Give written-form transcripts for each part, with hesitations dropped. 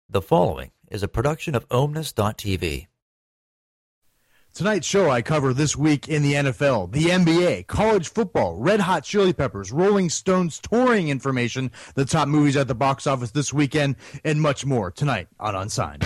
The following is a production of Omnis.tv. Tonight's show, I cover this week in the NFL, the NBA, college football, Red Hot Chili Peppers, Rolling Stones touring information, the top movies at the box office this weekend, and much more tonight on Unsigned.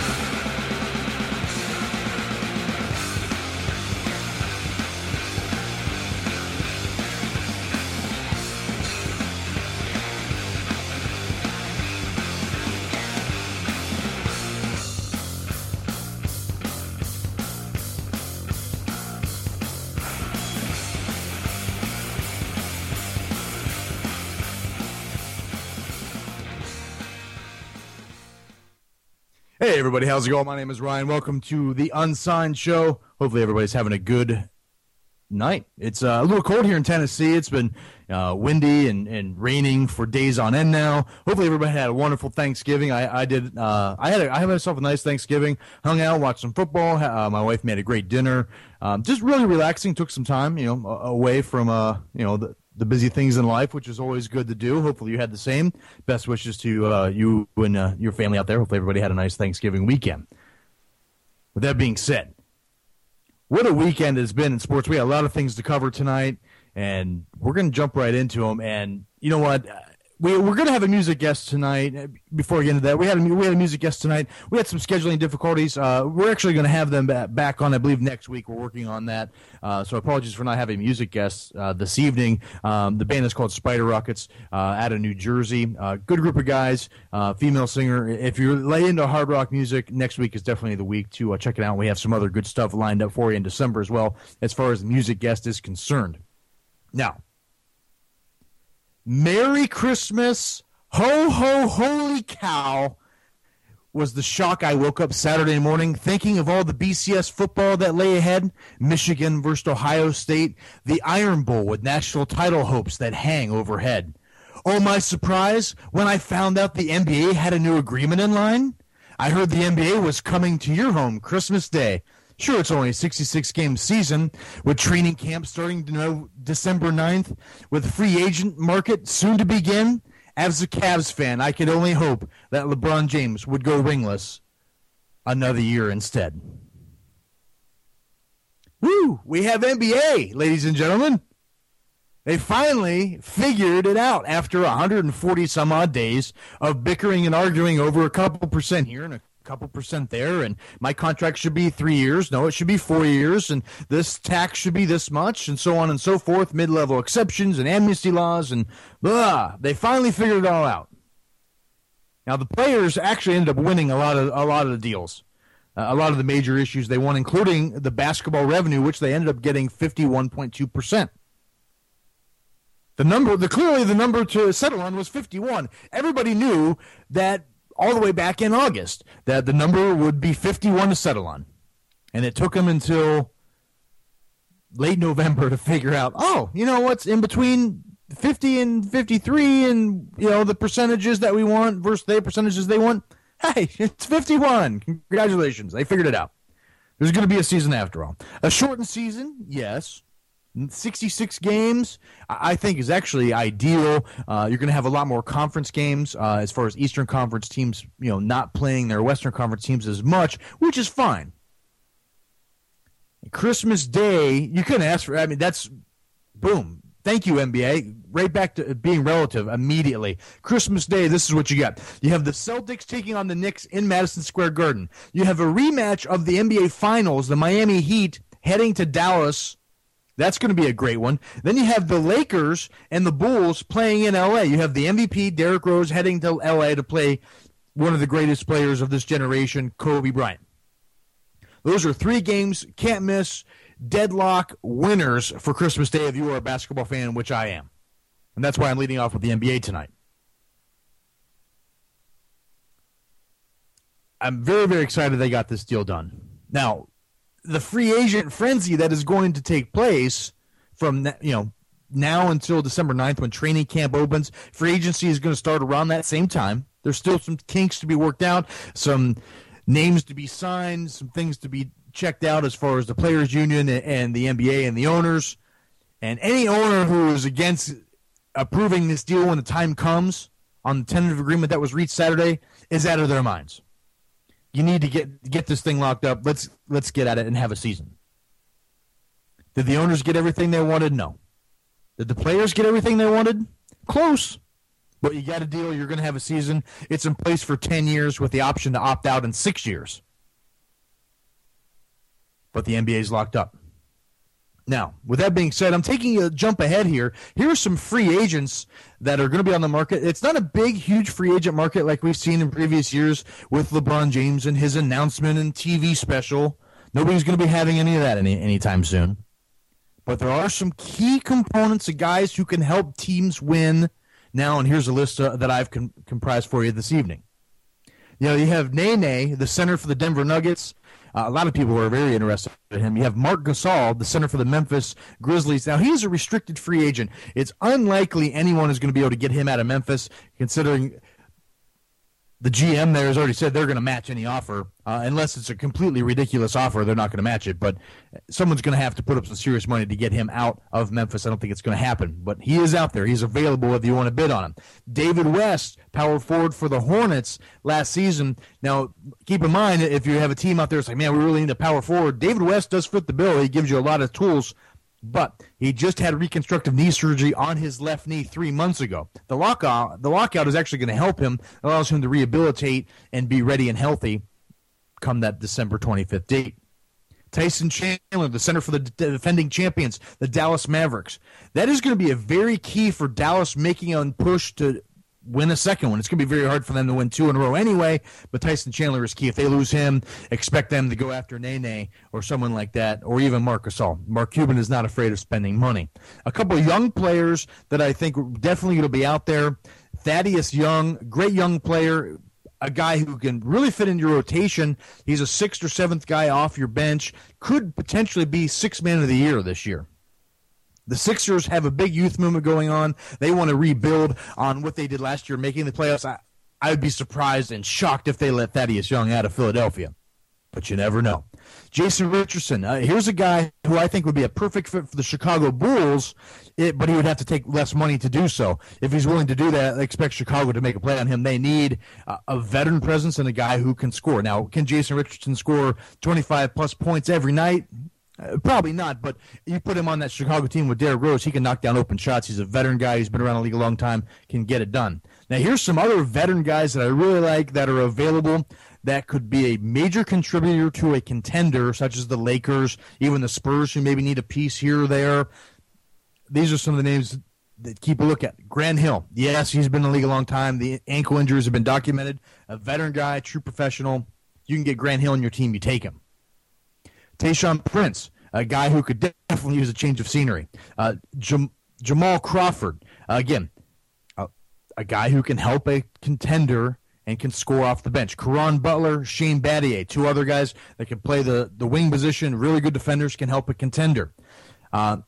Hey everybody, how's it going? My name is Ryan. Welcome to the Unsigned Show. Hopefully everybody's having a good night. It's a little cold here in Tennessee. It's been windy and raining for days on end now. Hopefully everybody had a wonderful Thanksgiving. I had myself a nice Thanksgiving. Hung out, watched some football. My wife made a great dinner. Just really relaxing. Took some time, away from the busy things in life, which is always good to do. Hopefully you had the same. Best wishes to you and your family out there. Hopefully everybody had a nice Thanksgiving weekend. With that being said, what a weekend it's been in sports. We got a lot of things to cover tonight, and we're going to jump right into them. And you know what? We're going to have a music guest tonight. Before we get into that, we had a music guest tonight. We had some scheduling difficulties. We're actually going to have them back on, I believe, next week. We're working on that. So apologies for not having music guests this evening. The band is called Spider Rockets out of New Jersey. Good group of guys, female singer. If you're late into hard rock music, next week is definitely the week to check it out. We have some other good stuff lined up for you in December as well, as far as the music guest is concerned. Now, Merry Christmas, ho, ho, holy cow, was the shock. I woke up Saturday morning thinking of all the BCS football that lay ahead, Michigan versus Ohio State, the Iron Bowl with national title hopes that hang overhead. Oh, my surprise when I found out the NBA had a new agreement in line. I heard the NBA was coming to your home Christmas Day. Sure, it's only a 66-game season, with training camp starting December 9th, with the free agent market soon to begin. As a Cavs fan, I could only hope that LeBron James would go ringless another year instead. Woo! We have NBA, ladies and gentlemen. They finally figured it out after 140-some-odd days of bickering and arguing over a couple percent here and a couple percent there, and my contract should be 3 years. No, it should be 4 years, and this tax should be this much, and so on and so forth, mid-level exceptions and amnesty laws, and blah. They finally figured it all out. Now, the players actually ended up winning a lot of the deals. A lot of the major issues they won, including the basketball revenue, which they ended up getting 51.2%. Clearly the number to settle on was 51. Everybody knew that all the way back in August, that the number would be 51 to settle on. And it took them until late November to figure out, what's in between 50 and 53 and, the percentages that we want versus the percentages they want. Hey, it's 51. Congratulations. They figured it out. There's going to be a season after all. A shortened season, yes. 66 games, I think, is actually ideal. You're going to have a lot more conference games as far as Eastern Conference teams, not playing their Western Conference teams as much, which is fine. Christmas Day, you couldn't ask for. That's boom. Thank you, NBA. Right back to being relative immediately. Christmas Day, this is what you got. You have the Celtics taking on the Knicks in Madison Square Garden. You have a rematch of the NBA Finals, the Miami Heat heading to Dallas. That's going to be a great one. Then you have the Lakers and the Bulls playing in L.A. You have the MVP, Derrick Rose, heading to L.A. to play one of the greatest players of this generation, Kobe Bryant. Those are 3 games, can't miss, deadlock winners for Christmas Day if you are a basketball fan, which I am. And that's why I'm leading off with the NBA tonight. I'm very, very excited they got this deal done. Now, the free agent frenzy that is going to take place from now until December 9th when training camp opens, free agency is going to start around that same time. There's still some kinks to be worked out, some names to be signed, some things to be checked out as far as the players union and the NBA and the owners. And any owner who is against approving this deal when the time comes on the tentative agreement that was reached Saturday is out of their minds. You need to get this thing locked up. Let's get at it and have a season. Did the owners get everything they wanted? No. Did the players get everything they wanted? Close. But you got a deal. You're going to have a season. It's in place for 10 years with the option to opt out in 6 years. But the NBA is locked up. Now, with that being said, I'm taking a jump ahead here. Here are some free agents that are going to be on the market. It's not a big, huge free agent market like we've seen in previous years with LeBron James and his announcement and TV special. Nobody's going to be having any of that anytime soon. But there are some key components of guys who can help teams win now, and here's a list that I've comprised for you this evening. You have Nene, the center for the Denver Nuggets. A lot of people are very interested in him. You have Marc Gasol, the center for the Memphis Grizzlies. Now, he's a restricted free agent. It's unlikely anyone is going to be able to get him out of Memphis, considering the GM there has already said they're going to match any offer. Unless it's a completely ridiculous offer, they're not going to match it. But someone's going to have to put up some serious money to get him out of Memphis. I don't think it's going to happen. But he is out there. He's available if you want to bid on him. David West, power forward for the Hornets last season. Now, keep in mind, if you have a team out there that's like, man, we really need a power forward, David West does fit the bill. He gives you a lot of tools. But he just had reconstructive knee surgery on his left knee 3 months ago. The lockout is actually going to help him, allows him to rehabilitate and be ready and healthy come that December 25th date. Tyson Chandler, the center for the defending champions, the Dallas Mavericks. That is going to be a very key for Dallas making a push to win a second one. It's going to be very hard for them to win 2 in a row anyway, but Tyson Chandler is key. If they lose him, expect them to go after Nene or someone like that, or even Marc Gasol. Mark Cuban is not afraid of spending money. A couple of young players that I think are definitely going to be out there. Thaddeus Young, great young player, a guy who can really fit in your rotation. He's a 6th or 7th guy off your bench, could potentially be 6th man of the year this year. The Sixers have a big youth movement going on. They want to rebuild on what they did last year, making the playoffs. I would be surprised and shocked if they let Thaddeus Young out of Philadelphia. But you never know. Jason Richardson, here's a guy who I think would be a perfect fit for the Chicago Bulls, but he would have to take less money to do so. If he's willing to do that, I expect Chicago to make a play on him. They need a veteran presence and a guy who can score. Now, can Jason Richardson score 25-plus points every night? Probably not, but you put him on that Chicago team with Derrick Rose, he can knock down open shots. He's a veteran guy. He's been around the league a long time, can get it done. Now, here's some other veteran guys that I really like that are available that could be a major contributor to a contender, such as the Lakers, even the Spurs, who maybe need a piece here or there. These are some of the names that keep a look at. Grant Hill, yes, he's been in the league a long time. The ankle injuries have been documented. A veteran guy, true professional. You can get Grant Hill on your team, you take him. Tayshaun Prince, a guy who could definitely use a change of scenery. Jamal Crawford, again, a guy who can help a contender and can score off the bench. Caron Butler, Shane Battier, 2 other guys that can play the wing position, really good defenders, can help a contender. Andrei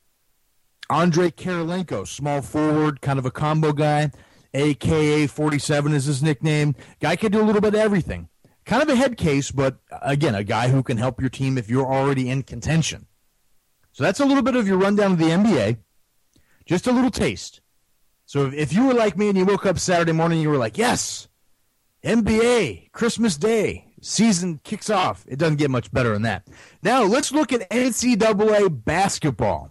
Kirilenko, small forward, kind of a combo guy, a.k.a. 47 is his nickname. Guy can do a little bit of everything. Kind of a head case, but again, a guy who can help your team if you're already in contention. So that's a little bit of your rundown of the NBA. Just a little taste. So if you were like me and you woke up Saturday morning and you were like, yes, NBA, Christmas Day, season kicks off. It doesn't get much better than that. Now let's look at NCAA basketball.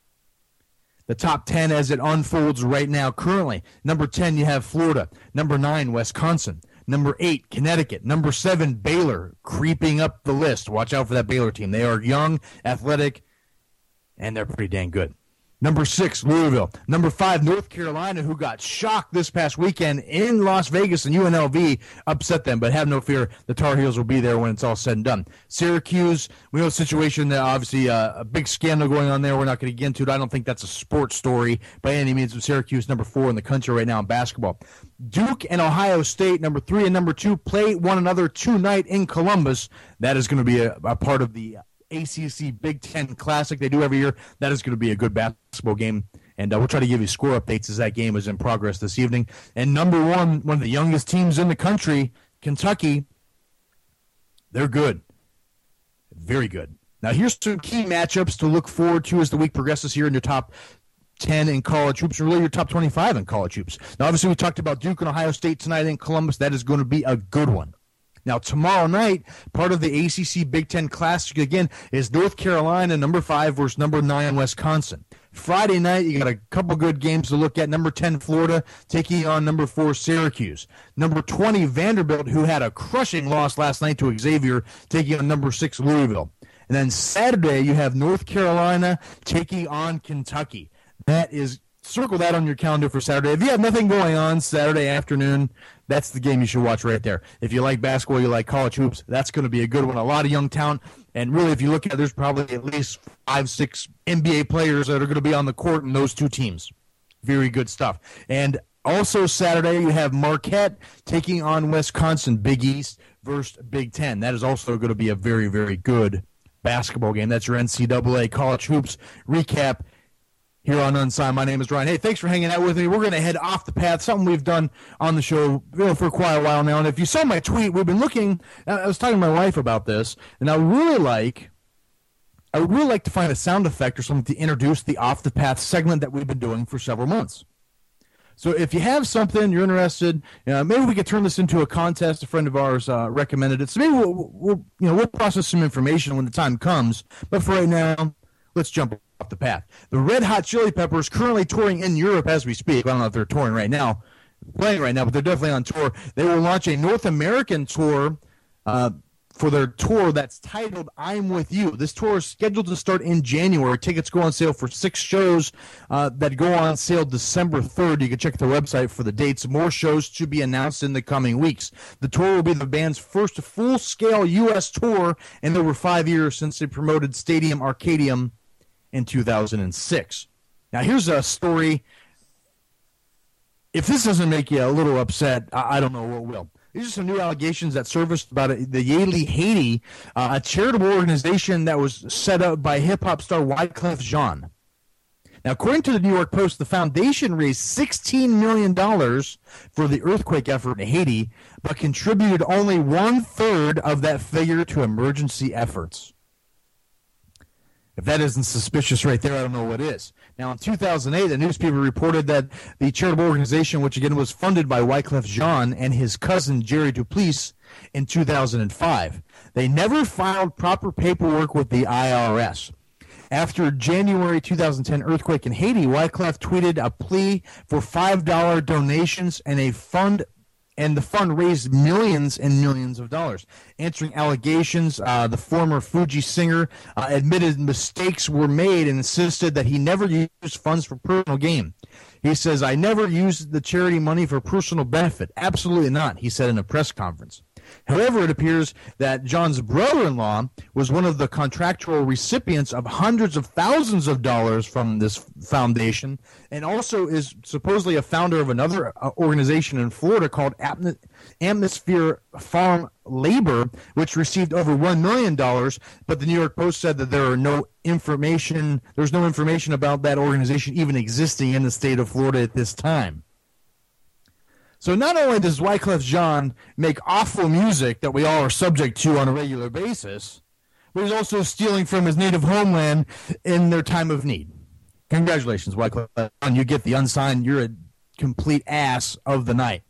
The top 10 as it unfolds right now currently. Number 10, you have Florida. Number 9, Wisconsin. Number 8, Connecticut. Number 7, Baylor, creeping up the list. Watch out for that Baylor team. They are young, athletic, and they're pretty dang good. Number 6, Louisville. Number 5, North Carolina, who got shocked this past weekend in Las Vegas, and UNLV upset them. But have no fear, the Tar Heels will be there when it's all said and done. Syracuse, we know the situation, that obviously a big scandal going on there. We're not going to get into it. I don't think that's a sports story by any means. Syracuse, number 4 in the country right now in basketball. Duke and Ohio State, number 3 and number 2, play one another tonight in Columbus. That is going to be a part of the ACC Big Ten Classic they do every year. That is going to be a good basketball game, and we'll try to give you score updates as that game is in progress this evening. And number 1, one of the youngest teams in the country, Kentucky, they're good. Very good. Now here's some key matchups to look forward to as the week progresses here in your top 10 in college hoops, and really your top 25 in college hoops. Now obviously we talked about Duke and Ohio State tonight in Columbus. That is going to be a good one. Now, tomorrow night, part of the ACC Big Ten Classic, again, is North Carolina, number 5, versus number 9, Wisconsin. Friday night, you got a couple good games to look at. Number 10, Florida, taking on number 4, Syracuse. Number 20, Vanderbilt, who had a crushing loss last night to Xavier, taking on number 6, Louisville. And then Saturday, you have North Carolina taking on Kentucky. Circle that on your calendar for Saturday. If you have nothing going on Saturday afternoon, that's the game you should watch right there. If you like basketball, you like college hoops, that's going to be a good one. A lot of young talent. And really, if you look at it, there's probably at least 5, 6 NBA players that are going to be on the court in those two teams. Very good stuff. And also Saturday, you have Marquette taking on Wisconsin, Big East versus Big Ten. That is also going to be a very, very good basketball game. That's your NCAA college hoops recap here on Unsigned. My name is Ryan. Hey, thanks for hanging out with me. We're going to head off the path, something we've done on the show for quite a while now. And if you saw my tweet, we've been looking, I was talking to my wife about this, and I would really like to find a sound effect or something to introduce the Off the Path segment that we've been doing for several months. So if you have something, you're interested, maybe we could turn this into a contest. A friend of ours recommended it. So maybe we'll process some information when the time comes. But for right now, let's jump off the path. The Red Hot Chili Peppers currently touring in Europe as we speak. I don't know if they're touring right now, playing right now, but they're definitely on tour. They will launch a North American tour for their tour that's titled I'm With You. This tour is scheduled to start in January. Tickets go on sale for 6 shows that go on sale December 3rd. You can check the website for the dates. More shows to be announced in the coming weeks. The tour will be the band's first full-scale U.S. tour in over 5 years since they promoted Stadium Arcadium in 2006. Now, here's a story. If this doesn't make you a little upset, I don't know what will. These are some new allegations that surfaced about the Yaley Haiti, a charitable organization that was set up by hip-hop star Wyclef Jean. Now, according to the New York Post, the foundation raised $16 million for the earthquake effort in Haiti, but contributed only 1/3 of that figure to emergency efforts. If that isn't suspicious right there, I don't know what is. Now, in 2008, the newspaper reported that the charitable organization, which again was funded by Wyclef Jean and his cousin Jerry Duplessis in 2005, they never filed proper paperwork with the IRS. After January 2010 earthquake in Haiti, Wyclef tweeted a plea for $5 donations and the fund raised millions and millions of dollars. Answering allegations, the former Fuji singer admitted mistakes were made and insisted that he never used funds for personal gain. He says, I never used the charity money for personal benefit. Absolutely not, he said in a press conference. However, it appears that John's brother-in-law was one of the contractual recipients of hundreds of thousands of dollars from this foundation, and also is supposedly a founder of another organization in Florida called Atmosphere Farm Labor, which received over $1 million, but the New York Post said that there's no information about that organization even existing in the state of Florida at this time. So not only does Wyclef Jean make awful music that we all are subject to on a regular basis, but he's also stealing from his native homeland in their time of need. Congratulations, Wyclef Jean. You get the unsigned, you're a complete ass of the night.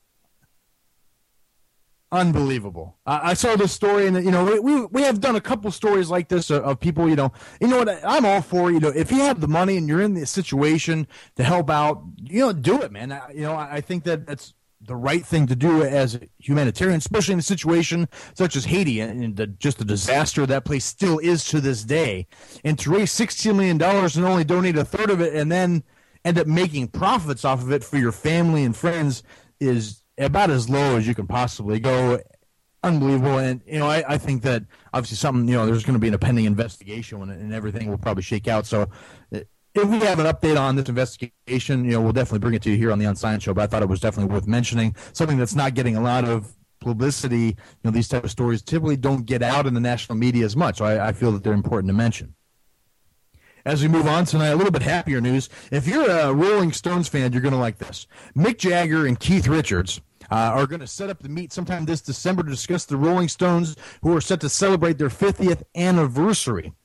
Unbelievable. I saw this story, and we have done a couple stories like this of people. You know what? I'm all for if you have the money and you're in the situation to help out, do it, man. I think that that's the right thing to do as a humanitarian, especially in a situation such as Haiti and just the disaster that place still is to this day. And to raise $16 million and only donate 1/3 of it, and then end up making profits off of it for your family and friends is about as low as you can possibly go. Unbelievable. And, I think that obviously something, there's going to be an pending investigation and everything will probably shake out. So if we have an update on this investigation, we'll definitely bring it to you here on the Unsigned Show. But I thought it was definitely worth mentioning. Something that's not getting a lot of publicity. These type of stories typically don't get out in the national media as much. So I feel that they're important to mention. As we move on tonight, a little bit happier news. If you're a Rolling Stones fan, you're going to like this. Mick Jagger and Keith Richards are going to set up to meet sometime this December to discuss the Rolling Stones, who are set to celebrate their 50th anniversary.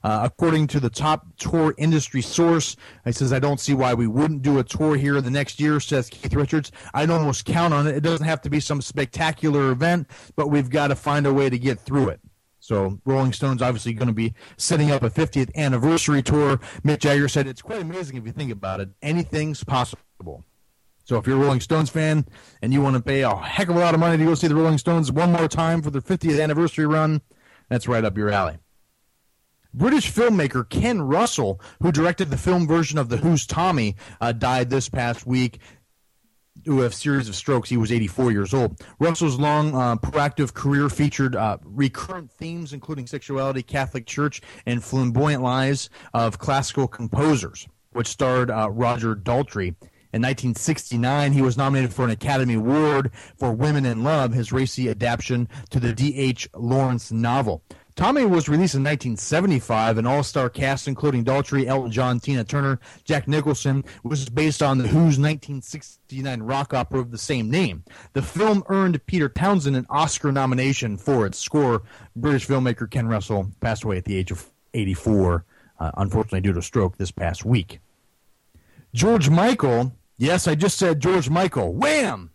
According to the top tour industry source, he says, I don't see why we wouldn't do a tour here the next year, says Keith Richards. I'd almost count on it. It doesn't have to be some spectacular event, but we've got to find a way to get through it. So Rolling Stone's obviously going to be setting up a 50th anniversary tour. Mick Jagger said it's quite amazing if you think about it. Anything's possible. So if you're a Rolling Stones fan and you want to pay a heck of a lot of money to go see the Rolling Stones one more time for their 50th anniversary run, that's right up your alley. British filmmaker Ken Russell, who directed the film version of The Who's Tommy, died this past week due to a series of strokes. He was 84 years old. Russell's long, proactive career featured recurrent themes, including sexuality, Catholic Church, and flamboyant lives of classical composers, which starred Roger Daltrey. In 1969, he was nominated for an Academy Award for Women in Love, his racy adaptation to the D.H. Lawrence novel. Tommy was released in 1975. An all-star cast, including Daltrey, Elton John, Tina Turner, Jack Nicholson, was based on The Who's 1969 rock opera of the same name. The film earned Peter Townsend an Oscar nomination for its score. British filmmaker Ken Russell passed away at the age of 84, unfortunately due to a stroke this past week. George Michael, yes, I just said George Michael, wham!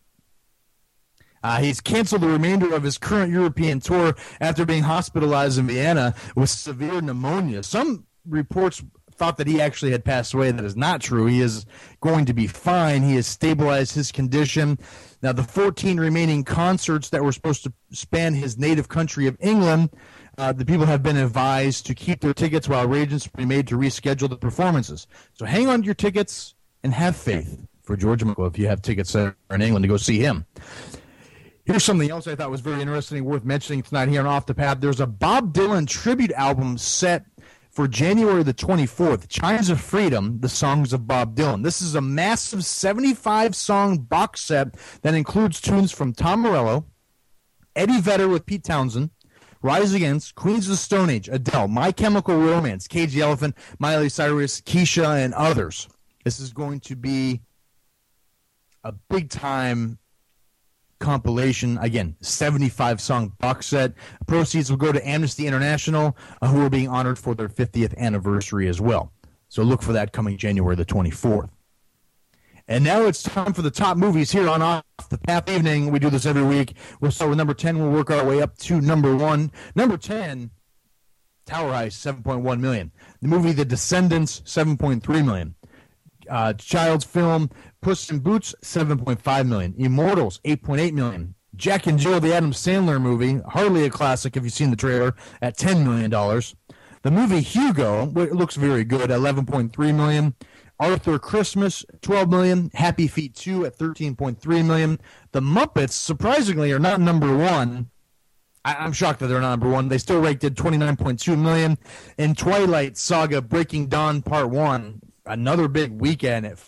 He's canceled the remainder of his current European tour after being hospitalized in Vienna with severe pneumonia. Some reports thought that he actually had passed away. That is not true. He is going to be fine. He has stabilized his condition. Now, the 14 remaining concerts that were supposed to span his native country of England, the people have been advised to keep their tickets while arrangements be made to reschedule the performances. So hang on to your tickets and have faith for George Michael if you have tickets in England to go see him. Here's something else I thought was very interesting, worth mentioning tonight here on Off the Path. There's a Bob Dylan tribute album set for January the 24th, Chimes of Freedom, the songs of Bob Dylan. This is a massive 75-song box set that includes tunes from Tom Morello, Eddie Vedder with Pete Townsend, Rise Against, Queens of the Stone Age, Adele, My Chemical Romance, Cage the Elephant, Miley Cyrus, Keisha, and others. This is going to be a big-time compilation. Again, 75-song box set. Proceeds will go to Amnesty International, who are being honored for their 50th anniversary as well. So look for that coming January the 24th. And now it's time for the top movies here on Off the Path Evening. We do this every week. We'll start with number 10. We'll work our way up to number 1. Number 10, Tower Heist, $7.1 million. The movie The Descendants, $7.3 million. Child's film Puss in Boots, $7.5 million. Immortals, $8.8 million. Jack and Jill, the Adam Sandler movie, hardly a classic if you've seen the trailer, at $10 million. The movie Hugo, it looks very good, $11.3 million. Arthur Christmas, $12 million. Happy Feet 2 at $13.3 million. The Muppets, surprisingly, are not number 1. I'm shocked that they're not number 1. They still ranked at $29.2 million. And Twilight Saga Breaking Dawn Part 1, another big weekend at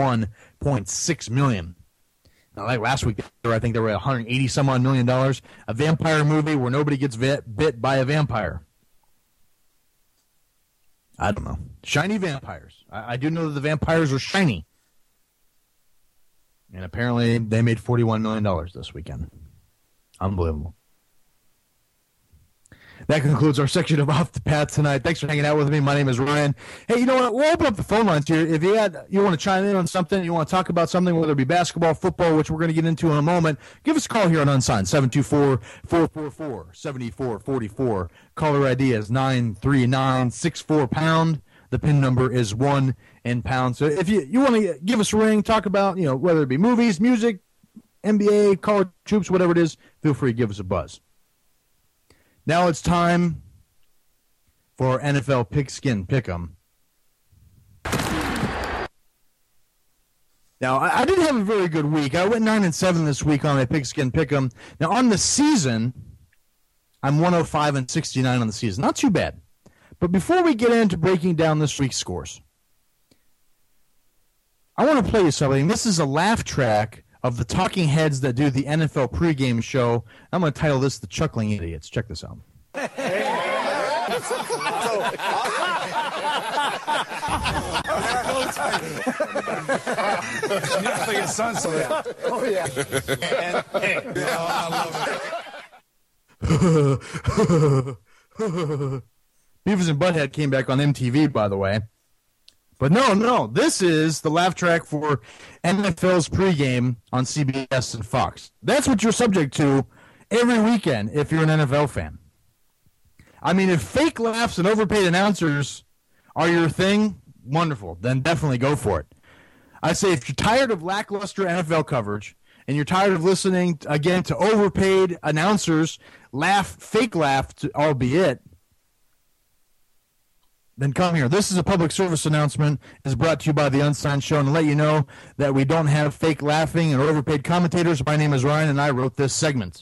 $41.6 million. Now, like last week, I think they were at $180-some-odd million. A vampire movie where nobody gets bit by a vampire. I don't know. Shiny vampires. I do know that the vampires are shiny. And apparently they made $41 million this weekend. Unbelievable. That concludes our section of Off the Path tonight. Thanks for hanging out with me. My name is Ryan. Hey, you know what? We'll open up the phone lines here. If you want to chime in on something, you want to talk about something, whether it be basketball, football, which we're going to get into in a moment, give us a call here on Unsigned, 724-444-7444. Caller ID is 93964#. The PIN number is 1 and pound. So if you want to give us a ring, talk about, whether it be movies, music, NBA, college hoops, whatever it is, feel free to give us a buzz. Now it's time for our NFL Pigskin Pick'em. Now, I didn't have a very good week. I went 9-7 this week on my Pigskin Pick'em. Now, on the season, I'm 105-69 on the season. Not too bad. But before we get into breaking down this week's scores, I want to play you something. This is a laugh track of the talking heads that do the NFL pregame show. I'm going to title this The Chuckling Idiots. Check this out. Your son saw that. Oh, yeah. I love it. Beavis and Butthead came back on MTV, by the way. But no, this is the laugh track for NFL's pregame on CBS and Fox. That's what you're subject to every weekend if you're an NFL fan. I mean, if fake laughs and overpaid announcers are your thing, wonderful. Then definitely go for it. I say if you're tired of lackluster NFL coverage and you're tired of listening, again, to overpaid announcers, fake laugh, albeit, then come here. This is a public service announcement. It's brought to you by The Unsigned Show, and to let you know that we don't have fake laughing and overpaid commentators. My name is Ryan, and I wrote this segment.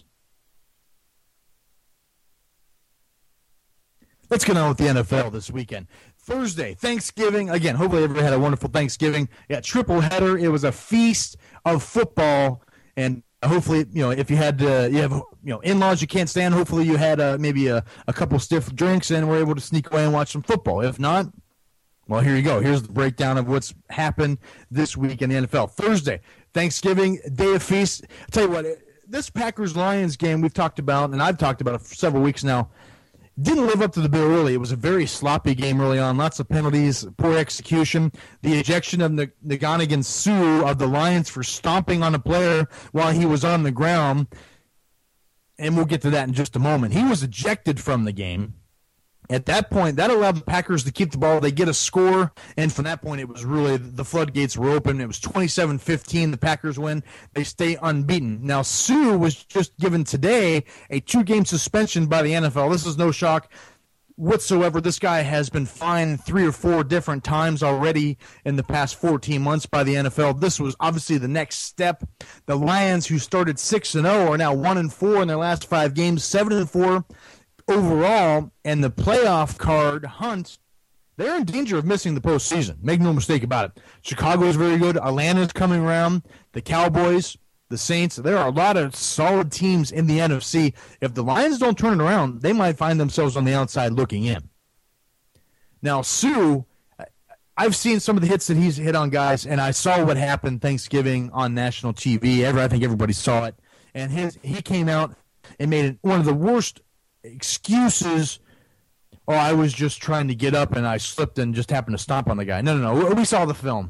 Let's get on with the NFL this weekend. Thursday, Thanksgiving. Again, hopefully everybody had a wonderful Thanksgiving. Yeah, triple header. It was a feast of football, and hopefully, if you had you have in-laws you can't stand, hopefully you had maybe a couple stiff drinks and were able to sneak away and watch some football. If not, well, here you go. Here's the breakdown of what's happened this week in the NFL. Thursday, Thanksgiving, day of feast. I'll tell you what, this Packers-Lions game we've talked about, and I've talked about it for several weeks now, didn't live up to the bill early. It was a very sloppy game early on. Lots of penalties, poor execution. The ejection of Ndamukong Suh of the Lions for stomping on a player while he was on the ground. And we'll get to that in just a moment. He was ejected from the game. At that point, that allowed the Packers to keep the ball. They get a score, and from that point, it was really the floodgates were open. It was 27-15. The Packers win. They stay unbeaten. Now, Suh was just given today a 2-game suspension by the NFL. This is no shock whatsoever. This guy has been fined 3 or 4 different times already in the past 14 months by the NFL. This was obviously the next step. The Lions, who started 6-0, are now 1-4 in their last 5 games, 7-4. Overall, and the playoff card hunt, they're in danger of missing the postseason. Make no mistake about it. Chicago is very good. Atlanta's coming around. The Cowboys, the Saints. There are a lot of solid teams in the NFC. If the Lions don't turn it around, they might find themselves on the outside looking in. Now, Suh, I've seen some of the hits that he's hit on guys, and I saw what happened Thanksgiving on national TV. I think everybody saw it. And he came out and made it one of the worst excuses. Oh, I was just trying to get up and I slipped and just happened to stomp on the guy. No. We saw the film.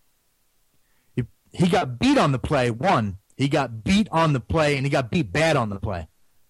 He got beat on the play. He got beat on the play, and he got beat bad on the play.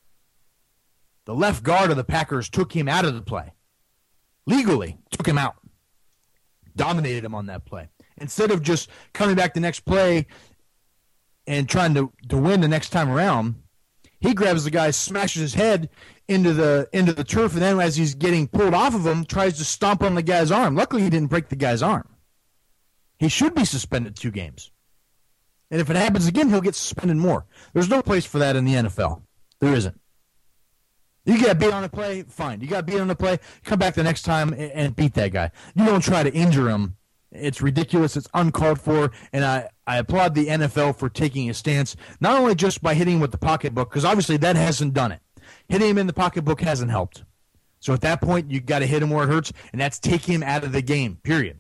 The left guard of the Packers took him out of the play. Legally, took him out. Dominated him on that play. Instead of just coming back the next play and trying to win the next time around, he grabs the guy, smashes his head into the turf, and then as he's getting pulled off of him, tries to stomp on the guy's arm. Luckily, he didn't break the guy's arm. He should be suspended 2 games. And if it happens again, he'll get suspended more. There's no place for that in the NFL. There isn't. You get beat on a play, fine. You got beat on a play, come back the next time and beat that guy. You don't try to injure him. It's ridiculous. It's uncalled for, and I applaud the NFL for taking a stance, not only just by hitting him with the pocketbook, because obviously that hasn't done it. Hitting him in the pocketbook hasn't helped. So at that point, you got to hit him where it hurts, and that's take him out of the game, period.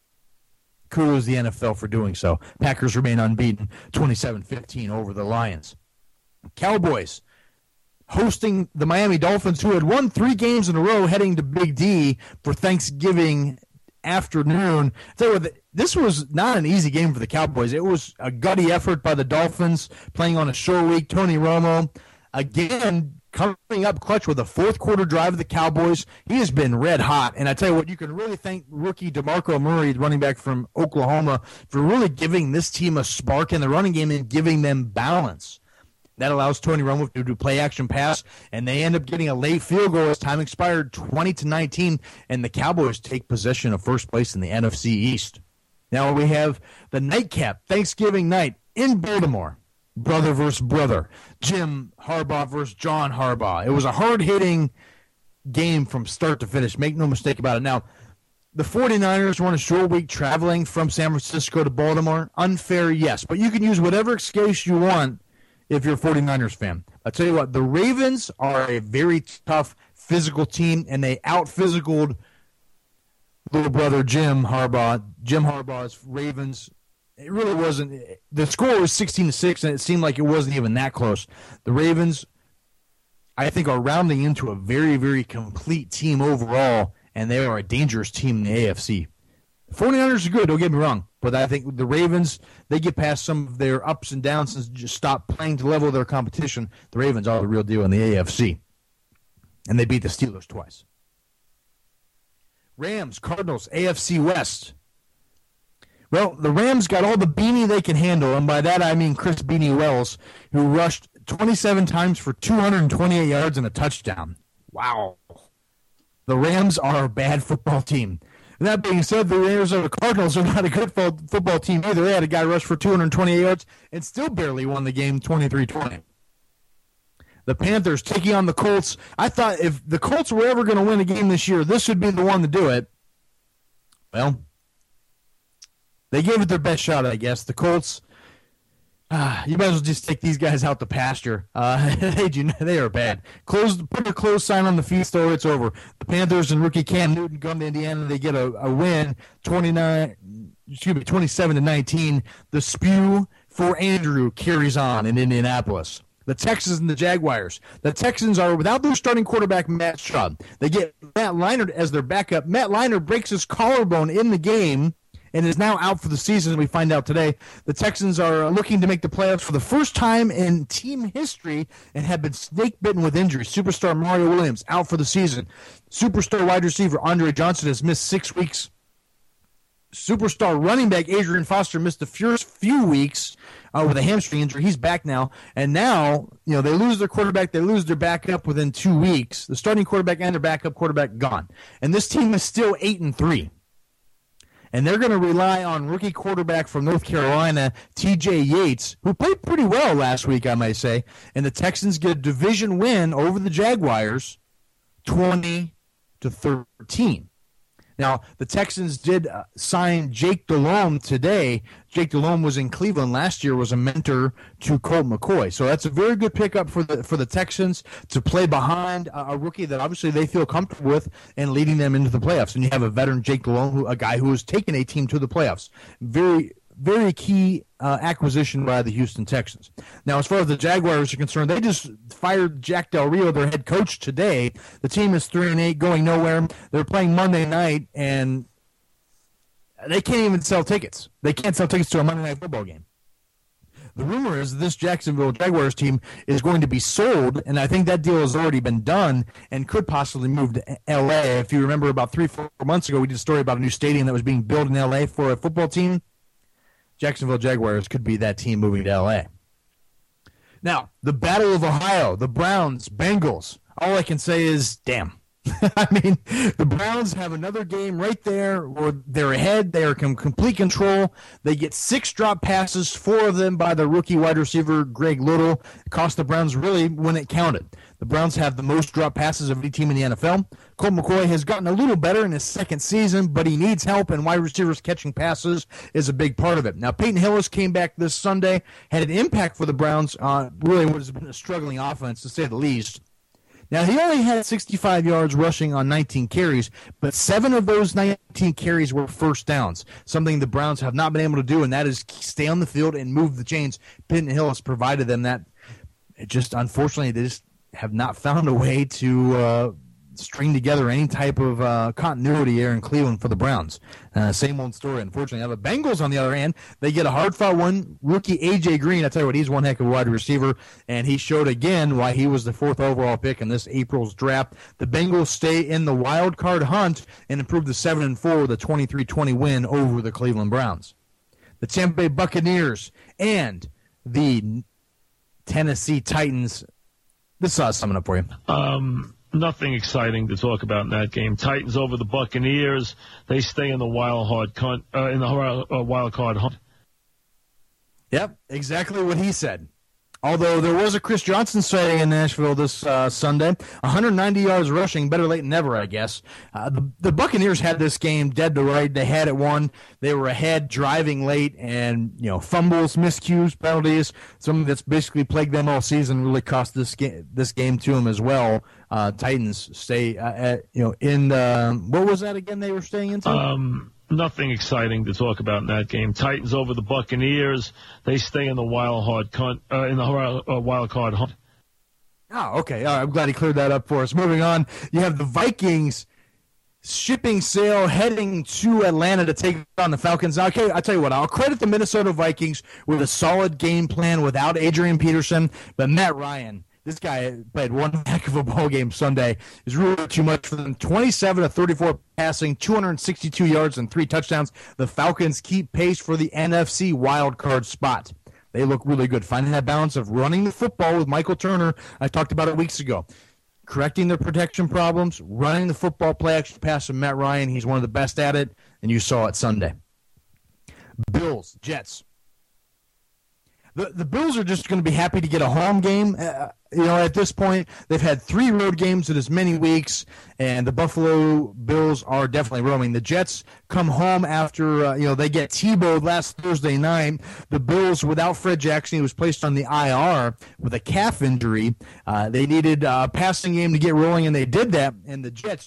Kudos the NFL for doing so. Packers remain unbeaten, 27-15 over the Lions. Cowboys hosting the Miami Dolphins, who had won 3 games in a row heading to Big D for Thanksgiving afternoon. This was not an easy game for the Cowboys. It was a gutty effort by the Dolphins, playing on a short week. Tony Romo, again, coming up clutch with a fourth-quarter drive of the Cowboys. He has been red hot. And I tell you what, you can really thank rookie DeMarco Murray, running back from Oklahoma, for really giving this team a spark in the running game and giving them balance. That allows Tony Romo to do play-action pass, and they end up getting a late field goal as time expired, 20-19, and the Cowboys take possession of first place in the NFC East. Now we have the nightcap, Thanksgiving night in Baltimore. Brother versus brother. Jim Harbaugh versus John Harbaugh. It was a hard-hitting game from start to finish. Make no mistake about it. Now, the 49ers were on a short week traveling from San Francisco to Baltimore. Unfair, yes, but you can use whatever excuse you want if you're a 49ers fan. I'll tell you what, the Ravens are a very tough physical team, and they out-physicaled little brother Jim Harbaugh. Jim Harbaugh's Ravens, it really wasn't. The score was 16-6, and it seemed like it wasn't even that close. The Ravens I think are rounding into a very, very complete team overall, and they are a dangerous team in the AFC. 49ers are good, don't get me wrong, but I think the Ravens, they get past some of their ups and downs and just stop playing to the level of their competition. The Ravens are the real deal in the AFC, and they beat the Steelers twice. Rams, Cardinals, AFC West. Well, the Rams got all the beanie they can handle, and by that I mean Chris Beanie Wells, who rushed 27 times for 228 yards and a touchdown. Wow. The Rams are a bad football team. And that being said, the Arizona Cardinals are not a good football team either. They had a guy rush for 228 yards and still barely won the game 23-20. The Panthers taking on the Colts. I thought if the Colts were ever going to win a game this year, this would be the one to do it. Well, they gave it their best shot, I guess. The Colts, you might as well just take these guys out to pasture. They are bad. Put a close sign on the feast, though, it's over. The Panthers and rookie Cam Newton come to Indiana. They get a win, 27-19. The spew for Andrew carries on in Indianapolis. The Texans and the Jaguars. The Texans are without their starting quarterback, Matt Schaub. They get Matt Leinart as their backup. Matt Leinart breaks his collarbone in the game and is now out for the season, we find out today. The Texans are looking to make the playoffs for the first time in team history and have been snake-bitten with injuries. Superstar Mario Williams out for the season. Superstar wide receiver Andre Johnson has missed 6 weeks. Superstar running back Adrian Foster missed the first few weeks with a hamstring injury. He's back now. And now, they lose their quarterback. They lose their backup within 2 weeks. The starting quarterback and their backup quarterback gone. And this team is still 8-3. And they're going to rely on rookie quarterback from North Carolina, T.J. Yates, who played pretty well last week, I might say. And the Texans get a division win over the Jaguars, 20-13. Now, the Texans did sign Jake Delhomme today. Jake Delhomme was in Cleveland last year, was a mentor to Colt McCoy. So that's a very good pickup for the Texans to play behind a rookie that obviously they feel comfortable with and leading them into the playoffs. And you have a veteran, Jake Delhomme, a guy who has taken a team to the playoffs. Very, very key acquisition by the Houston Texans. Now, as far as the Jaguars are concerned, they just fired Jack Del Rio, their head coach, today. The team is 3-8, going nowhere. They're playing Monday night, and they can't even sell tickets. They can't sell tickets to a Monday Night Football game. The rumor is this Jacksonville Jaguars team is going to be sold, and I think that deal has already been done and could possibly move to L.A. If you remember, about 3-4 months ago, we did a story about a new stadium that was being built in L.A. for a football team. Jacksonville Jaguars could be that team moving to L.A. Now, the Battle of Ohio, the Browns, Bengals. All I can say is, damn. I mean, the Browns have another game right there where they're ahead. They are in complete control. They get 6 drop passes, 4 of them by the rookie wide receiver, Greg Little. It cost the Browns really when it counted. The Browns have the most drop passes of any team in the NFL. Colt McCoy has gotten a little better in his second season, but he needs help, and wide receivers catching passes is a big part of it. Now, Peyton Hillis came back this Sunday, had an impact for the Browns, really what has been a struggling offense, to say the least. Now, he only had 65 yards rushing on 19 carries, but 7 of those 19 carries were first downs, something the Browns have not been able to do, and that is stay on the field and move the chains. Peyton Hillis provided them that. It just, unfortunately, they just have not found a way to string together any type of continuity here in Cleveland for the Browns. Same old story, unfortunately. Now, the Bengals, on the other hand, they get a hard-fought one. Rookie A.J. Green, I tell you what, he's one heck of a wide receiver, and he showed again why he was the 4th overall pick in this April's draft. The Bengals stay in the wild card hunt and improve to 7-4 with a 23-20 win over the Cleveland Browns. The Tampa Bay Buccaneers and the Tennessee Titans. This is summing up for you. Nothing exciting to talk about in that game. Titans over the Buccaneers. They stay in the wild card hunt. Yep, exactly what he said. Although there was a Chris Johnson sighting in Nashville this Sunday, 190 yards rushing, better late than never, I guess. The Buccaneers had this game dead to right. They had it won. They were ahead, driving late, and fumbles, miscues, penalties, something that's basically plagued them all season. Really cost this game to them as well. Titans stay in what was that again? They were staying into. Nothing exciting to talk about in that game. Titans over the Buccaneers. They stay in the wild card hunt. Oh, okay. All right. I'm glad he cleared that up for us. Moving on, you have the Vikings shipping sail heading to Atlanta to take on the Falcons. Okay, I'll tell you what, I'll credit the Minnesota Vikings with a solid game plan without Adrian Peterson, but Matt Ryan, this guy played one heck of a ball game Sunday. Is really too much for them. 27 of 34 passing, 262 yards and 3 touchdowns. The Falcons keep pace for the NFC wildcard spot. They look really good. Finding that balance of running the football with Michael Turner, I talked about it weeks ago. Correcting their protection problems, running the football play action pass from Matt Ryan. He's one of the best at it, and you saw it Sunday. Bills, Jets. The Bills are just going to be happy to get a home game. At this point, they've had 3 road games in as many weeks, and the Buffalo Bills are definitely roaming. The Jets come home after, they get Tebowed last Thursday night. The Bills, without Fred Jackson, he was placed on the IR with a calf injury. They needed a passing game to get rolling, and they did that. And the Jets,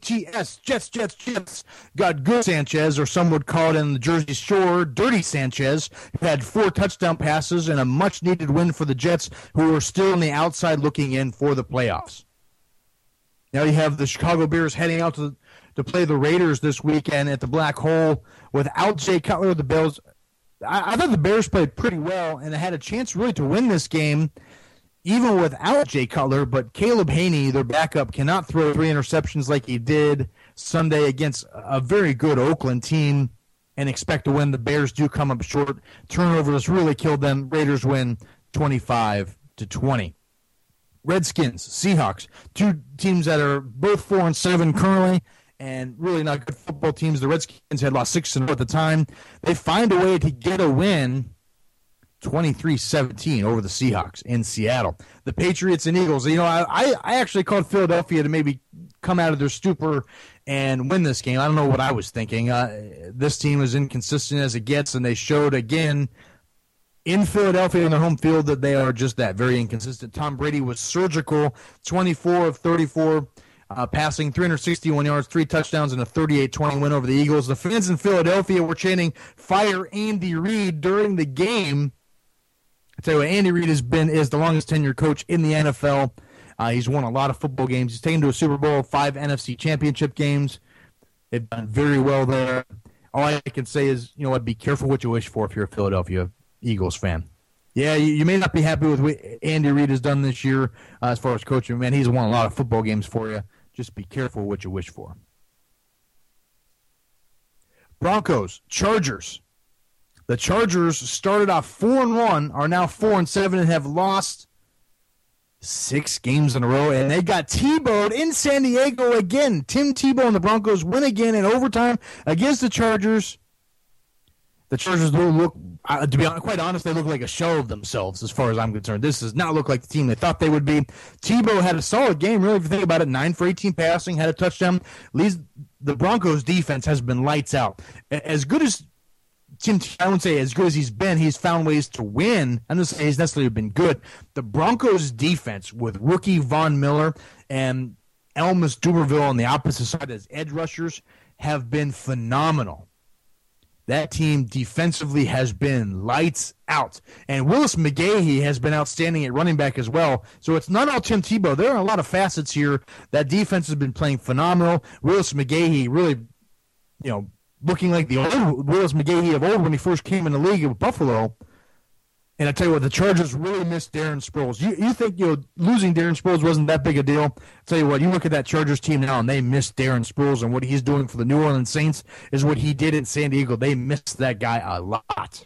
Jets, got good Sanchez, or some would call it in the Jersey Shore, Dirty Sanchez, who had 4 touchdown passes and a much-needed win for the Jets, who are still on the outside looking in for the playoffs. Now you have the Chicago Bears heading out to play the Raiders this weekend at the Black Hole without Jay Cutler. The Bills, I thought the Bears played pretty well and had a chance really to win this game even without Jay Cutler, but Caleb Haney, their backup, cannot throw 3 interceptions like he did Sunday against a very good Oakland team and expect to win. The Bears do come up short. Turnovers really killed them. Raiders win 25-20. Redskins, Seahawks, 2 teams that are both 4-7 currently, and really not good football teams. The Redskins had lost 6 at the time. They find a way to get a win, 23-17 over the Seahawks in Seattle. The Patriots and Eagles. I actually called Philadelphia to maybe come out of their stupor and win this game. I don't know what I was thinking. This team is inconsistent as it gets, and they showed again in Philadelphia in their home field that they are just that, very inconsistent. Tom Brady was surgical, 24 of 34 passing, 361 yards, 3 touchdowns, and a 38-20 win over the Eagles. The fans in Philadelphia were chanting, "Fire Andy Reid" during the game. I tell you what, Andy Reid is the longest tenured coach in the NFL. He's won a lot of football games. He's taken to a Super Bowl, 5 NFC championship games. They've done very well there. All I can say is, be careful what you wish for if you're a Philadelphia Eagles fan. Yeah, you may not be happy with what Andy Reid has done this year as far as coaching. Man, he's won a lot of football games for you. Just be careful what you wish for. Broncos, Chargers. The Chargers started off 4-1, are now 4-7, and have lost 6 games in a row, and they got Tebowed in San Diego again. Tim Tebow and the Broncos win again in overtime against the Chargers. The Chargers look, to be quite honest, they look like a shell of themselves as far as I'm concerned. This does not look like the team they thought they would be. Tebow had a solid game, really, if you think about it. 9 for 18 passing, had a touchdown. The Broncos' defense has been lights out. As good as I wouldn't say as good as he's been, he's found ways to win. I'm not saying he's necessarily been good. The Broncos' defense with rookie Von Miller and Elmas Dumerville on the opposite side as edge rushers have been phenomenal. That team defensively has been lights out. And Willis McGahee has been outstanding at running back as well. So it's not all Tim Tebow. There are a lot of facets here. That defense has been playing phenomenal. Willis McGahee really, looking like the old Willis McGahee of old when he first came in the league with Buffalo. And I tell you what, the Chargers really missed Darren Sproles. You think losing Darren Sproles wasn't that big a deal? I tell you what, you look at that Chargers team now, and they miss Darren Sproles, and what he's doing for the New Orleans Saints is what he did in San Diego. They missed that guy a lot.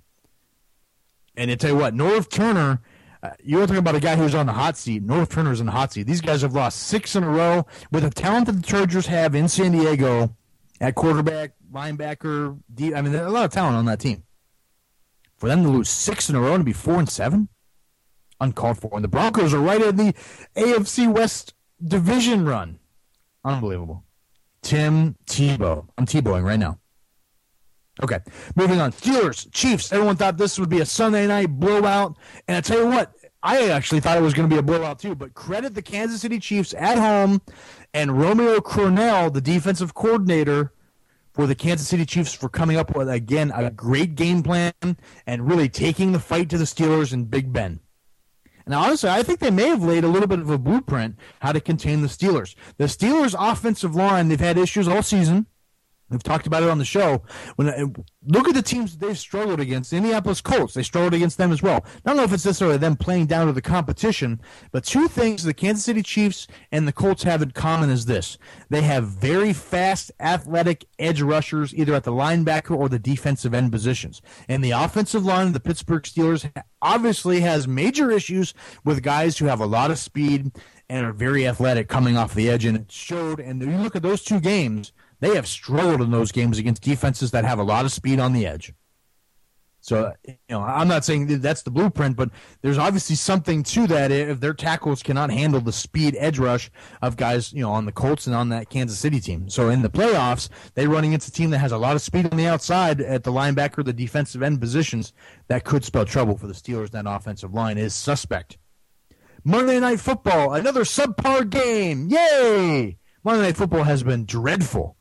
And I tell you what, Norv Turner, you want to talk about a guy who's on the hot seat. Norv Turner's in the hot seat. These guys have lost 6 in a row with the talent that the Chargers have in San Diego at quarterback, linebacker. There's a lot of talent on that team. For them to lose 6 in a row and to be 4-7, uncalled for. And the Broncos are right in the AFC West division run. Unbelievable. Tim Tebow. I'm Tebowing right now. Okay, moving on. Steelers, Chiefs. Everyone thought this would be a Sunday night blowout. And I tell you what, I actually thought it was going to be a blowout too. But credit the Kansas City Chiefs at home and Romeo Crennel, the defensive coordinator, for the Kansas City Chiefs for coming up with, again, a great game plan and really taking the fight to the Steelers and Big Ben. And honestly, I think they may have laid a little bit of a blueprint how to contain the Steelers. The Steelers' offensive line, they've had issues all season. We've talked about it on the show. Look at the teams they've struggled against. The Indianapolis Colts, they struggled against them as well. I don't know if it's necessarily them playing down to the competition, but two things the Kansas City Chiefs and the Colts have in common is this. They have very fast, athletic edge rushers, either at the linebacker or the defensive end positions. And the offensive line of the Pittsburgh Steelers obviously has major issues with guys who have a lot of speed and are very athletic coming off the edge, and it showed. And you look at those two games, they have struggled in those games against defenses that have a lot of speed on the edge. So, I'm not saying that's the blueprint, but there's obviously something to that if their tackles cannot handle the speed edge rush of guys, on the Colts and on that Kansas City team. So in the playoffs, they're running against a team that has a lot of speed on the outside at the linebacker, the defensive end positions. That could spell trouble for the Steelers. That offensive line is suspect. Monday Night Football, another subpar game. Yay! Monday Night Football has been dreadful.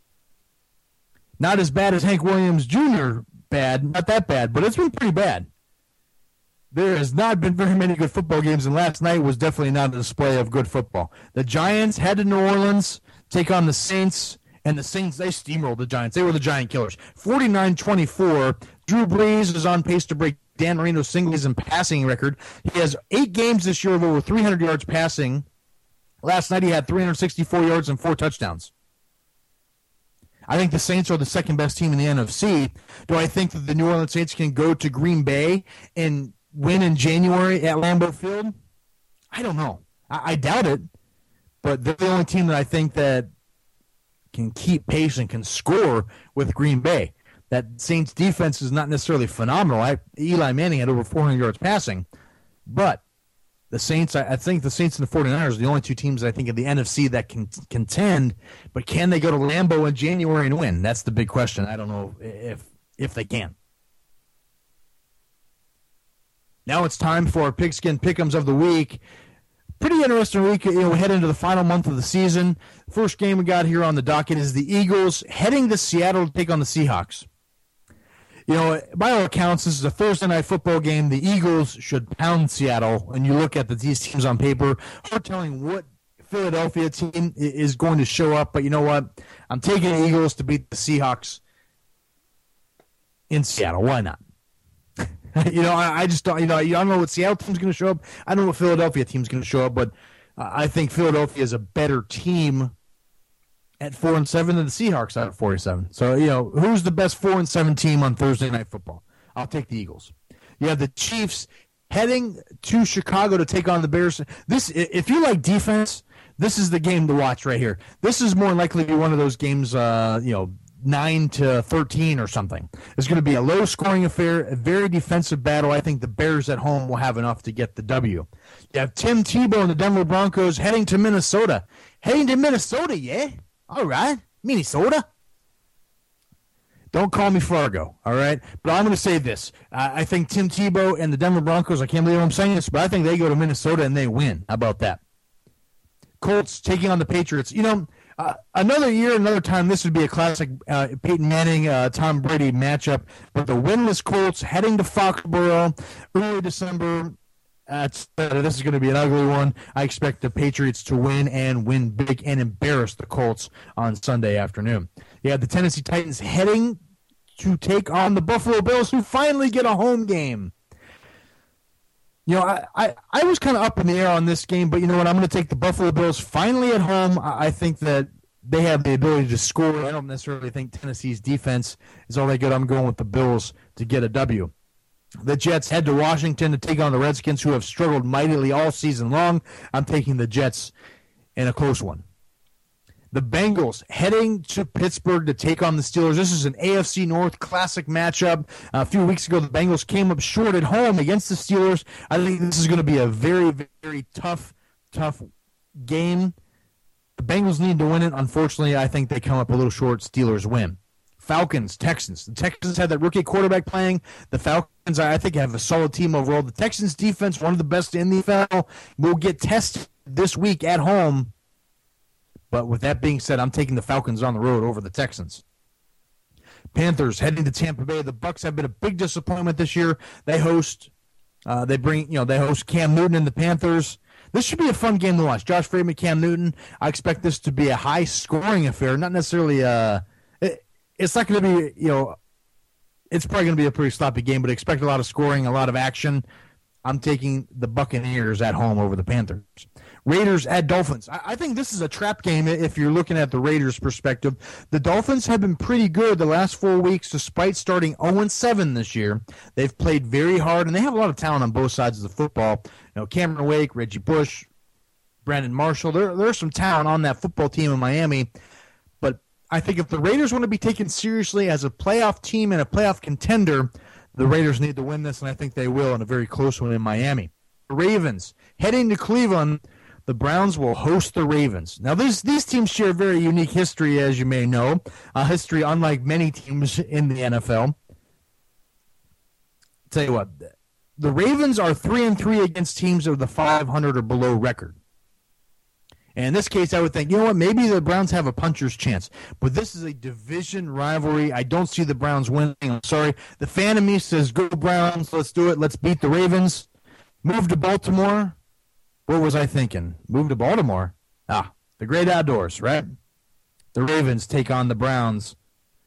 Not as bad as Hank Williams Jr. bad, not that bad, but it's been pretty bad. There has not been very many good football games, and last night was definitely not a display of good football. The Giants head to New Orleans, take on the Saints, and the Saints, they steamrolled the Giants. They were the Giant killers. 49-24. Drew Brees is on pace to break Dan Marino's single season passing record. He has 8 games this year of over 300 yards passing. Last night he had 364 yards and 4 touchdowns. I think the Saints are the second best team in the NFC. Do I think that the New Orleans Saints can go to Green Bay and win in January at Lambeau Field? I don't know. I doubt it, but they're the only team that I think that can keep pace and can score with Green Bay. That Saints defense is not necessarily phenomenal. Eli Manning had over 400 yards passing, but the Saints, I think the Saints and the 49ers are the only two teams, I think, in the NFC that can contend, but can they go to Lambeau in January and win? That's the big question. I don't know if they can. Now it's time for our Pigskin Pick'ems of the week. Pretty interesting week. We head into the final month of the season. First game we got here on the docket is the Eagles heading to Seattle to take on the Seahawks. By all accounts, this is a Thursday night football game. The Eagles should pound Seattle, and you look at these teams on paper, hard telling what Philadelphia team is going to show up. But you know what? I'm taking the Eagles to beat the Seahawks in Seattle. Why not? I just don't. I don't know what Seattle team's going to show up. I don't know what Philadelphia team's going to show up, but I think Philadelphia is a better team at 4-7 than the Seahawks at 4-7. So, who's the best 4-7 team on Thursday Night Football? I'll take the Eagles. You have the Chiefs heading to Chicago to take on the Bears. If you like defense, this is the game to watch right here. This is more likely to be one of those games, 9-13 or something. It's going to be a low-scoring affair, a very defensive battle. I think the Bears at home will have enough to get the W. You have Tim Tebow and the Denver Broncos heading to Minnesota. Yeah? All right, Minnesota. Don't call me Fargo, all right? But I'm going to say this. I think Tim Tebow and the Denver Broncos, I can't believe I'm saying this, but I think they go to Minnesota and they win. How about that? Colts taking on the Patriots. Another year, another time, this would be a classic Peyton Manning, Tom Brady matchup. But the winless Colts heading to Foxborough early December. This is going to be an ugly one. I expect the Patriots to win big and embarrass the Colts on Sunday afternoon. You have the Tennessee Titans heading to take on the Buffalo Bills, who finally get a home game. I was kind of up in the air on this game, but you know what? I'm going to take the Buffalo Bills finally at home. I think that they have the ability to score. I don't necessarily think Tennessee's defense is all that good. I'm going with the Bills to get a W. The Jets head to Washington to take on the Redskins, who have struggled mightily all season long. I'm taking the Jets in a close one. The Bengals heading to Pittsburgh to take on the Steelers. This is an AFC North classic matchup. A few weeks ago, the Bengals came up short at home against the Steelers. I think this is going to be a very, very tough game. The Bengals need to win it. Unfortunately, I think they come up a little short. Steelers win. Falcons, Texans. The Texans had that rookie quarterback playing. The Falcons, I think, have a solid team overall. The Texans' defense, one of the best in the NFL, will get tested this week at home. But with that being said, I'm taking the Falcons on the road over the Texans. Panthers heading to Tampa Bay. The Bucs have been a big disappointment this year. They host They host Cam Newton and the Panthers. This should be a fun game to watch. Josh Freeman, Cam Newton. I expect this to be a high-scoring affair. Not necessarily it's not going to be, it's probably going to be a pretty sloppy game, but expect a lot of scoring, a lot of action. I'm taking the Buccaneers at home over the Panthers. Raiders at Dolphins. I think this is a trap game if you're looking at the Raiders' perspective. The Dolphins have been pretty good the last 4 weeks despite starting 0-7 this year. They've played very hard, and they have a lot of talent on both sides of the football. Cameron Wake, Reggie Bush, Brandon Marshall. There's some talent on that football team in Miami. But I think if the Raiders want to be taken seriously as a playoff team and a playoff contender, the Raiders need to win this, and I think they will in a very close one in Miami. The Ravens heading to Cleveland. The Browns will host the Ravens. Now, these teams share a very unique history, as you may know, a history unlike many teams in the NFL. Tell you what, the Ravens are 3-3 against teams of the 500 or below record. And in this case, I would think, maybe the Browns have a puncher's chance. But this is a division rivalry. I don't see the Browns winning. I'm sorry. The fan of me says, go Browns, let's do it. Let's beat the Ravens. Move to Baltimore. What was I thinking? Move to Baltimore. The great outdoors, right? The Ravens take on the Browns.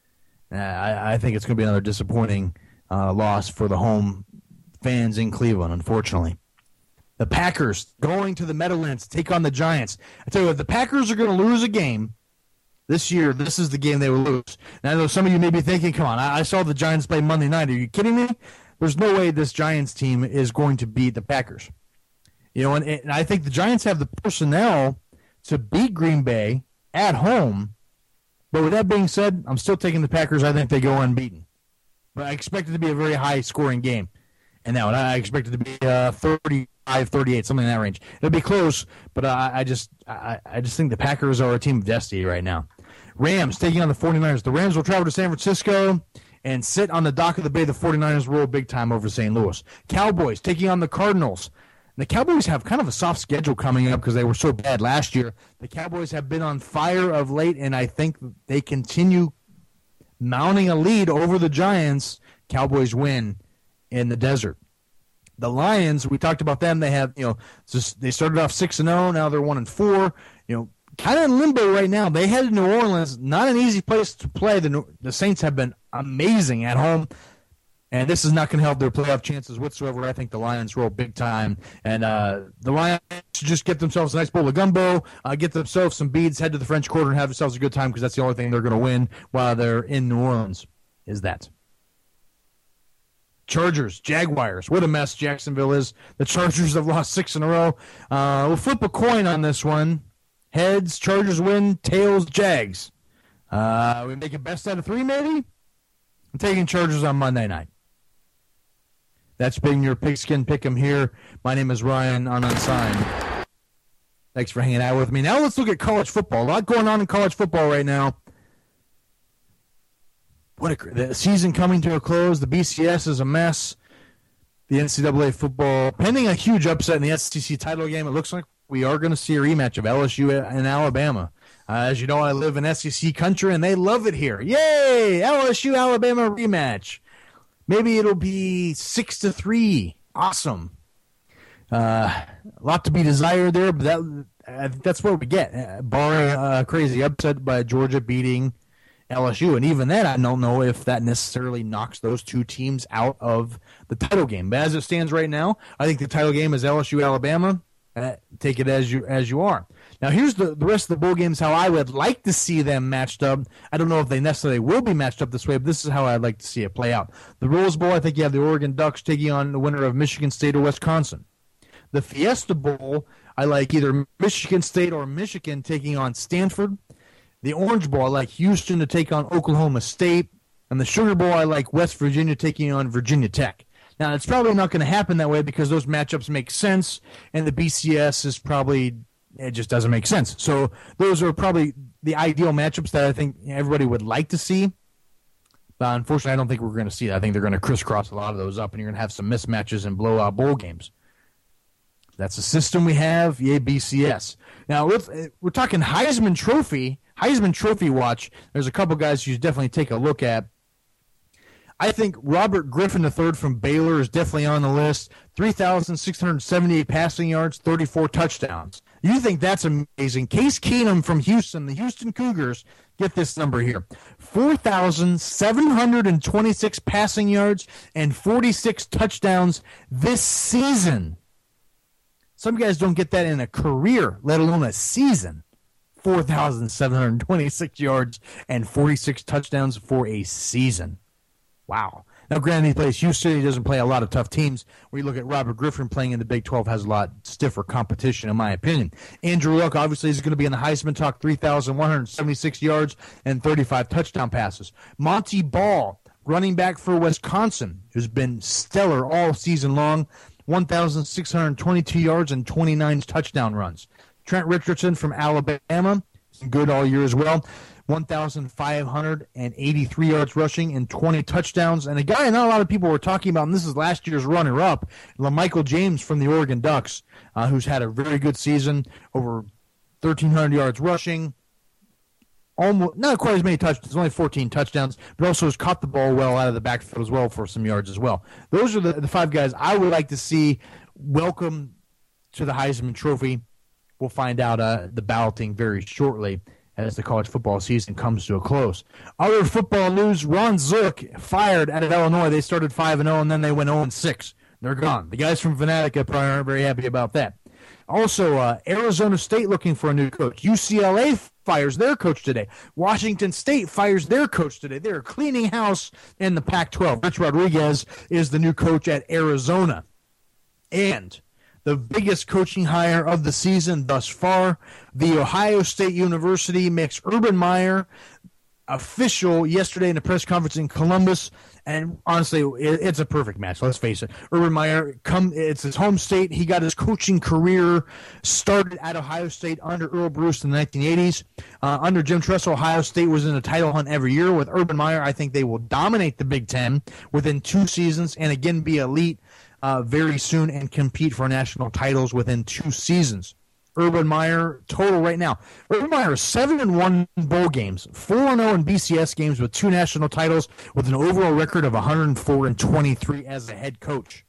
I think it's going to be another disappointing loss for the home fans in Cleveland, unfortunately. The Packers going to the Meadowlands to take on the Giants. I tell you what, the Packers are going to lose a game this year. This is the game they will lose. Now, I know some of you may be thinking, come on, I saw the Giants play Monday night. Are you kidding me? There's no way this Giants team is going to beat the Packers. And I think the Giants have the personnel to beat Green Bay at home. But with that being said, I'm still taking the Packers. I think they go unbeaten. But I expect it to be a very high-scoring game. And now I expect it to be 35-38, something in that range. It'll be close, but I just think the Packers are a team of destiny right now. Rams taking on the 49ers. The Rams will travel to San Francisco and sit on the dock of the bay. The 49ers roll big time over St. Louis. Cowboys taking on the Cardinals. The Cowboys have kind of a soft schedule coming up because they were so bad last year. The Cowboys have been on fire of late, and I think they continue mounting a lead over the Giants. Cowboys win in the desert. The Lions, we talked about them. They have, they started off 6-0. Now they're 1-4. Kind of in limbo right now. They head to New Orleans. Not an easy place to play. The Saints have been amazing at home. And this is not going to help their playoff chances whatsoever. I think the Lions roll big time. And the Lions should just get themselves a nice bowl of gumbo, get themselves some beads, head to the French Quarter, and have themselves a good time because that's the only thing they're going to win while they're in New Orleans is that. Chargers, Jaguars. What a mess Jacksonville is. The Chargers have lost 6 in a row. We'll flip a coin on this one. Heads, Chargers win. Tails, Jags. We make it best out of 3, maybe? I'm taking Chargers on Monday night. That's been your Pigskin Pick'em here. My name is Ryan on Unsigned. Thanks for hanging out with me. Now let's look at college football. A lot going on in college football right now. The season coming to a close. The BCS is a mess. The NCAA football, pending a huge upset in the SEC title game, it looks like we are going to see a rematch of LSU and Alabama. As you know, I live in SEC country, and they love it here. Yay! LSU-Alabama rematch. Maybe it'll be 6-3. Awesome. A lot to be desired there, but that's what we get. Barring a crazy upset by Georgia beating LSU. And even then, I don't know if that necessarily knocks those two teams out of the title game. But as it stands right now, I think the title game is LSU-Alabama. Take it as you are. Now, here's the rest of the bowl games, how I would like to see them matched up. I don't know if they necessarily will be matched up this way, but this is how I'd like to see it play out. The Rose Bowl, I think you have the Oregon Ducks taking on the winner of Michigan State or Wisconsin. The Fiesta Bowl, I like either Michigan State or Michigan taking on Stanford. The Orange Bowl, I like Houston to take on Oklahoma State. And the Sugar Bowl, I like West Virginia taking on Virginia Tech. Now, it's probably not going to happen that way because those matchups make sense, and the BCS is probably – it just doesn't make sense. So those are probably the ideal matchups that I think everybody would like to see. But unfortunately, I don't think we're going to see that. I think they're going to crisscross a lot of those up, and you're going to have some mismatches and blowout bowl games. That's the system we have. Yay, BCS. Now, we're talking Heisman Trophy watch. There's a couple guys you should definitely take a look at. I think Robert Griffin III from Baylor is definitely on the list. 3,678 passing yards, 34 touchdowns. You think that's amazing. Case Keenum from Houston, the Houston Cougars, get this number here. 4,726 passing yards and 46 touchdowns this season. Some guys don't get that in a career, let alone a season. 4,726 yards and 46 touchdowns for a season. Wow. Now, granted, he plays Houston. He doesn't play a lot of tough teams. Where you look at Robert Griffin playing in the Big 12 has a lot stiffer competition, in my opinion. Andrew Luck, obviously, is going to be in the Heisman talk, 3,176 yards and 35 touchdown passes. Monty Ball, running back for Wisconsin, who's been stellar all season long, 1,622 yards and 29 touchdown runs. Trent Richardson from Alabama, good all year as well. 1,583 yards rushing and 20 touchdowns. And a guy not a lot of people were talking about, and this is last year's runner-up, LaMichael James from the Oregon Ducks, who's had a very good season, over 1,300 yards rushing, almost not quite as many touchdowns, only 14 touchdowns, but also has caught the ball well out of the backfield as well for some yards as well. Those are the five guys I would like to see welcome to the Heisman Trophy. We'll find out the balloting very shortly as the college football season comes to a close. Other football news, Ron Zook fired out of Illinois. They started 5-0, and then they went 0-6. They're gone. The guys from Fanatica probably aren't very happy about that. Also, Arizona State looking for a new coach. UCLA fires their coach today. Washington State fires their coach today. They're cleaning house in the Pac-12. Rich Rodriguez is the new coach at Arizona. And the biggest coaching hire of the season thus far, the Ohio State University makes Urban Meyer official yesterday in a press conference in Columbus. And honestly, it's a perfect match. Let's face it. Urban Meyer, it's his home state. He got his coaching career started at Ohio State under Earl Bruce in the 1980s. Under Jim Tressel, Ohio State was in a title hunt every year. With Urban Meyer, I think they will dominate the Big Ten within 2 seasons and again be elite very soon and compete for national titles within 2 seasons. Urban Meyer total right now. Urban Meyer is 7-1 bowl games, 4-0 in BCS games with 2 national titles, with an overall record of 104-23 as a head coach.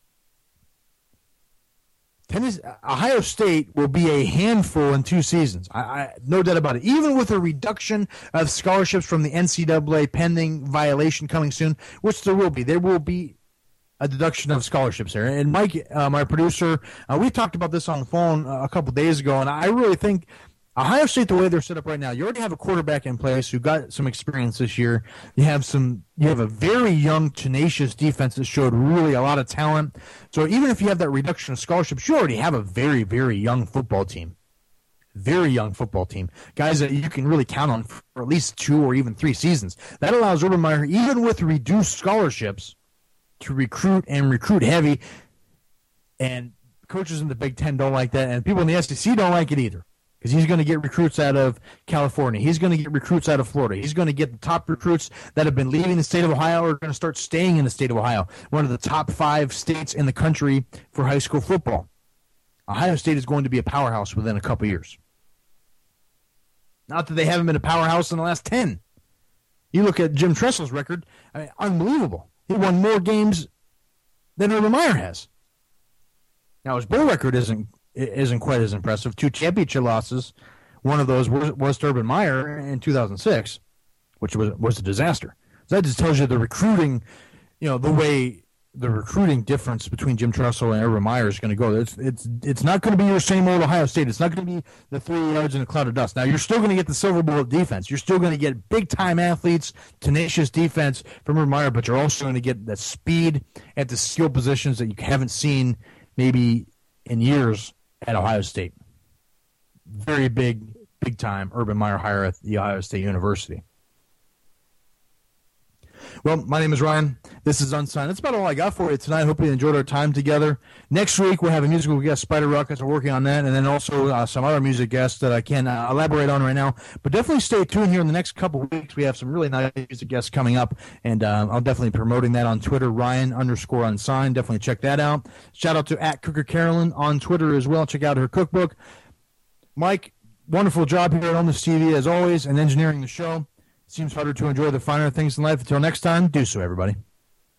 Ohio State will be a handful in 2 seasons. I no doubt about it. Even with a reduction of scholarships from the NCAA pending violation coming soon, which there will be a deduction of scholarships there. And Mike, my producer, we talked about this on the phone a couple days ago, and I really think Ohio State, the way they're set up right now, you already have a quarterback in place who got some experience this year. You have a very young, tenacious defense that showed really a lot of talent. So even if you have that reduction of scholarships, you already have a very, very young football team. Very young football team. Guys that you can really count on for at least 2 or even 3 seasons. That allows Urban Meyer, even with reduced scholarships, to recruit heavy, and coaches in the Big Ten don't like that, and people in the SEC don't like it either, because he's going to get recruits out of California. He's going to get recruits out of Florida. He's going to get the top recruits that have been leaving the state of Ohio are going to start staying in the state of Ohio, one of the top 5 states in the country for high school football. Ohio State is going to be a powerhouse within a couple years. Not that they haven't been a powerhouse in the last 10. You look at Jim Tressel's record, unbelievable. He won more games than Urban Meyer has. Now, his bowl record isn't quite as impressive. 2 championship losses. One of those was to Urban Meyer in 2006, which was a disaster. So that just tells you the recruiting, the way the recruiting difference between Jim Tressel and Urban Meyer is going to go. It's not going to be your same old Ohio State. It's not going to be the 3 yards in a cloud of dust. Now, you're still going to get the silver bullet defense. You're still going to get big-time athletes, tenacious defense from Urban Meyer, but you're also going to get the speed at the skill positions that you haven't seen maybe in years at Ohio State. Very big-time Urban Meyer hire at the Ohio State University. Well, my name is Ryan. This is Unsigned. That's about all I got for you tonight. Hope you enjoyed our time together. Next week, we'll have a musical guest, Spider Ruckus. We're working on that, and then also some other music guests that I can't elaborate on right now. But definitely stay tuned here in the next couple of weeks. We have some really nice music guests coming up, and I'll definitely be promoting that on Twitter, Ryan_Unsigned. Definitely check that out. Shout out to @CookerCarolyn on Twitter as well. Check out her cookbook. Mike, wonderful job here at On This TV, as always, and engineering the show. seems harder to enjoy the finer things in life. Until next time, do so, everybody.